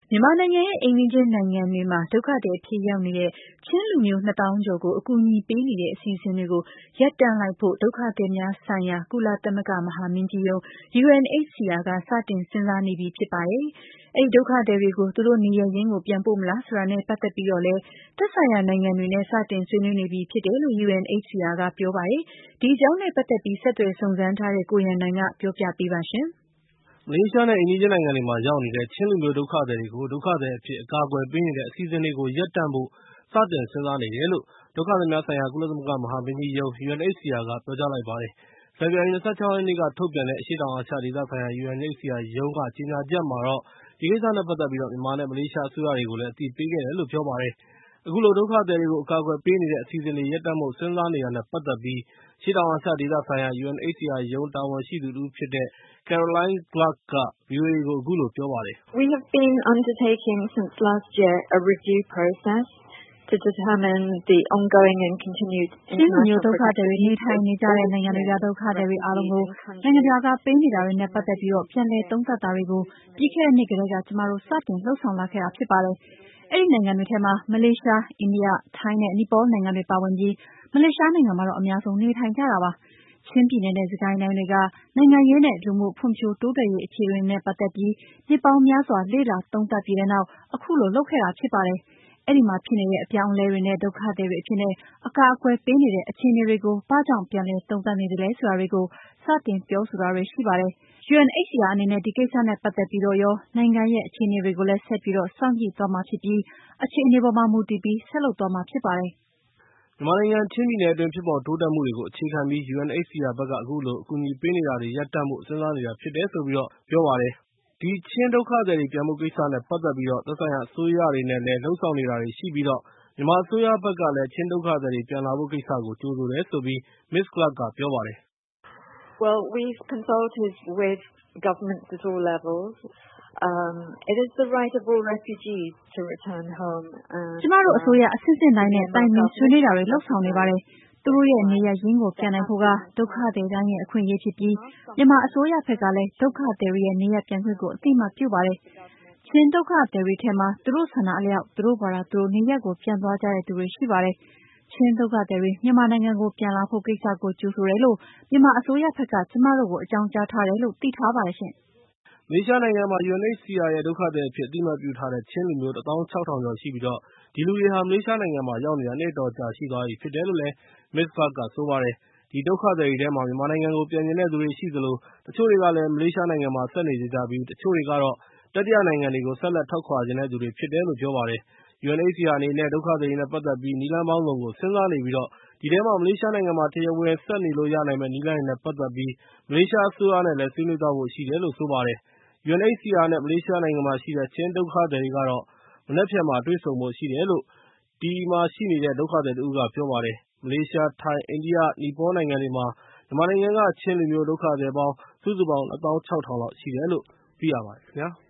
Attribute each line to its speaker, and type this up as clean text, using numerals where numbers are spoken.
Speaker 1: မြန်မာနိုင်ငံရဲ့အိမ်နီးချင်းနိုင်ငံတွေမှာဒုက္ခသည်အဖြစ်ရောက်နေတဲ့ချင်းလူမျိုး2000ကျော်ကိုအကူအညီပေးနေတဲ့အစီအစဉ်တွေကိုရပ်တန့်လိုက်ဖို့ဒုက္ခသည်များဆိုင်ရာကုလသမဂ္ဂမဟာမင်းကြီးရုံး UNHCR ကစတင်စဉ်းစားနေပြီဖြစ်ပါတယ်။အဲဒီဒုက္ခသည်တွေကိုသူတို့နေရပ်ရင်းကိုပြန်ပို့မလားဆိုတာနဲ့ပတ်သက်ပြီးတော့လည်းသက်ဆိုင်ရာနိုင်ငံတွေနဲ့စတင်ဆွေးနွေးနေပြီဖြစ်တယ်လို့ UNHCR ကပြောပါတယ်။ဒီအကြောင်းနဲ့ပတ်သက်ပြီးဆက်သွယ်စုံစမ်းထားတဲ့ကိုရန်နိုင်ကပြောပြပေးပါရှင်။
Speaker 2: မလေးရှားနဲ့အိမ်နီးချင်းနိုင်ငံတွေမှာရောက်နေတဲ့ချင်းလူမျိုးဒုက္ခသည်တွေကိုဒုက္ခသည်အဖြစ်အကာအကွယ်ပေးနေတဲ့အစီအစဉ်တွေကိုရပ်တန့်ဖို့စတင်စဉ်းစားနေတယ်လို့ဒုက္ခသည်များဆိုင်ရာကုလသမဂ္ဂမဟာမင်းကြီးရုံး UNHCR ကပြောကြားလိုက်ပါတယ်။ဖေဖော်ဝါရီ 26 ရက်နေ့ကထုတ်ပြန်တဲ့အရှေ့တောင်အာရှဒေသဆိုင်ရာ UNHCR ရုံးကကြေညာချက်မှာတော့ဒီကိစ္စနဲ့ပတ်သက်ပြီးမြန်မာနဲ့မလေးရှားအစိုးရတွေကိုလည်းအသိပေးခဲ့တယ်လို့ပြောပါတယ်။အခုလိုဒုက္ခသည်တွေကိုအကာအကွယ်ပေးနေတဲ့အစီအစဉ်တွေရပ်တန့်ဖို့စဉ်းစားနေတာနဲ့ပတ်သက်ပြီးအရှေ့တောင်အာရှဒေသဆိုင်ရာ UNHCR ရုံးတာဝန်ရှိသူတဦးဖြစ်တဲ့ Caroline Clark က VOA ကိုအခုလိုပြောပါတယ်။
Speaker 3: We have been undertaking since last year a review process to determine the ongoing and continued
Speaker 1: international protection တွေနေထိုင်နေကြတဲ့နိုင်ငံတွေကဒုက္ခသည်တွေအားလုံးကိုနိုင်ငံတကာကပေးနေတာတွေနဲ့ပတ်သက်ပြီးပြန်လည်သုံးသပ်တာတွေကိုပြီးခဲ့တဲ့နှစ်ကတည်းကကျမတို့စတင်လှုပ်ဆောင်လာခဲ့တာဖြစ်ပါတယ်။အဲဒီနိုင်ငံတွေထဲမှာမလေးရှား၊အိန္ဒိယ၊ထိုင်းနဲ့နီပေါနိုင်ငံတွေပါဝင်ပြီးမလေးရှားနိုင်ငံမှာတော့အများဆုံးနေထိုင်ကြတာပါ။ချင်းပြည်နယ်နဲ့စစ်ကိုင်းတိုင်းတွေကနိုင်ငံရေးနဲ့လူမှုဖွံ့ဖြိုးတိုးတက်ရေးအခြေအနေတွေနဲ့ပတ်သက်ပြီးနှစ်ပေါင်းများစွာလေ့လာသုံးသပ်ပြီးတဲ့နောက်အခုလိုလုပ်ခဲ့တာဖြစ်ပါတယ်။အဲဒီမှာဖြစ်နေတဲ့အပြောင်းအလဲတွေနဲ့ဒုက္ခသည်တွေအဖြစ်နဲ့အကာအကွယ်ပေးနေတဲ့အခြေအနေတွေကိုဘာကြောင့်ပြန်လည်သုံးသပ်နေသလဲဆိုတာတွေကိုစတင်ပြောဆိုတာတွေရှိပါတယ်။ UNHCR အနေနဲ့ဒီကိစ္စနဲ့ပတ်သက်ပြီးရောနိုင်ငံရဲ့အခြေအနေတွေကိုလည်းဆက်ပြီးစောင့်ကြည့်သွားမှာဖြစ်ပြီးအခြေအနေပေါ်မှာမူတည်ပြီးဆက်လုပ်သွားမှာဖြစ်ပါတယ်
Speaker 2: ။မြန်မာနိုင်ငံချင်းပြည်နယ်အတွင်းဖြစ်ပေါ်တိုးတက်မှုတွေကိုအခြေခံပြီး UNHCR ဘက်ကအခုလိုအကူအညီပေးနေတာတွေရပ်တန့်ဖို့စဉ်းစားနေတာဖြစ်တယ်လို့ပြောပါတယ်။ဒီချင်းဒုက္ခသည်တွေပြန်ဖို့ကိစ္စနဲ့ပတ်သက်ပြီးသက်ဆိုင်ရာအစိုးရတွေနဲ့လည်းလုပ်ဆောင်နေတာတွေရှိပြီးမြန်မာအစိုးရဘက်ကလည်းချင်းဒုက္ခသည်တွေပြန်လာဖို့ကိစ္စကိုကြိုဆိုတယ်လို့ Ms. Clark ကပြောပါတယ်
Speaker 3: ။ Well, we've consulted with governments at all levels. It is the right of all refugees to return home.
Speaker 1: ကျမတို့အစိုးရအဆင့်ဆင့်တိုင်းနဲ့တိုင်ပင်ဆွေးနွေးတာတွေလုပ်ဆောင်နေပါတယ်။သူတို့ရဲ့နေရပ်ရင်းကိုပြန်နိုင်ဖို့ကဒုက္ခသည်တိုင်းရဲ့အခွင့်အရေးဖြစ်ပြီးမြန်မာအစိုးရဘက်ကလည်းဒုက္ခသည်တွေရဲ့နေရပ်ပြန်ခွင့်ကိုအသိအမှတ်ပြုပါတယ်။ချင်းဒုက္ခသည်တွေထဲမှာသူတို့ဆန္ဒအလျောက်သူတို့ဘာသာသူတို့နေရပ်ကိုပြန်သွားကြတဲ့သူတွေရှိပါတယ်။ချင်းဒုက္ခသည်တွေမြန်မာနိုင်ငံကိုပြန်လာဖို့ကိစ္စကိုကြိုဆိုတယ်လို့မြန်မာအစိုးရဘက်ကကျမတို့ကိုအကြောင်းကြားထားတယ်လို့သိထားပါတယ်ရှင်
Speaker 2: ။မလေးရှားနိုင်ငံမှာ UNHCR ရဲ့ဒုက္ခသည်အဖြစ်အသိအမှတ်ပြုထားတဲ့ချင်းလူမျိုး16000ကျော်ရှိပြီးဒီလူတွေဟာမလေးရှားနိုင်ငံမှာရောက်နေတာနှစ်အတော်ကြာရှိသွားပြီဖြစ်တယ်လို့လည်း Ms. Clark ကဆိုပါတယ်။ဒီဒုက္ခသည်တွေထဲမှာမြန်မာနိုင်ငံကိုပြန်ချင်တဲ့သူတွေရှိသလိုတချို့တွေကလည်းမလေးရှားနိုင်ငံမှာဆက်နေချင်ကြပြီးတချို့တွေကတော့တတိယနိုင်ငံတွေကိုဆက်လက်ထွက်ခွာချင်တဲ့သူတွေဖြစ်တယ်လို့ပြောပါတယ်။ UNHCR အနေနဲ့ဒုက္ခသည်တွေနဲ့ပတ်သက်ပြီးနည်းလမ်းပေါင်းစုံကိုစဉ်းစားနေပြီးဒီထဲမှာမလေးရှားနိုင်ငံမှာတရားဝင်ဆက်နေလို့ရနိုင်မယ့်နည်းလမ်းတွေနဲ့ပတ်သက်ပြီးမလေးရှားအစိုးရနဲ့လည်းဆွေးနွေးသွားဖို့ရှိတယ်လို့ဆိုပါတယ်။ UNHCR နဲ့မလေးရှားနိုင်ငံမှာရှိတဲ့ချင်းဒုက္ခသည်တွေကတော့မနက်ဖြန်မှာတွေ့ဆုံဖို့ရှိတယ်လို့ဒီမှာရှိနေတဲ့ဒုက္ခသည်တဦးကပြောပါတယ်။ မလေးရှား၊ထိုင်း၊အိန္ဒိယ၊နီပေါနိုင်ငံတွေမှာမြန်မာနိုင်ငံကချင်းလူမျိုးဒုက္ခသည်ပေါင်းစုစုပေါင်း 26000 လောက်ရှိတယ်လို့သိရပါတယ်ခင်ဗျာ။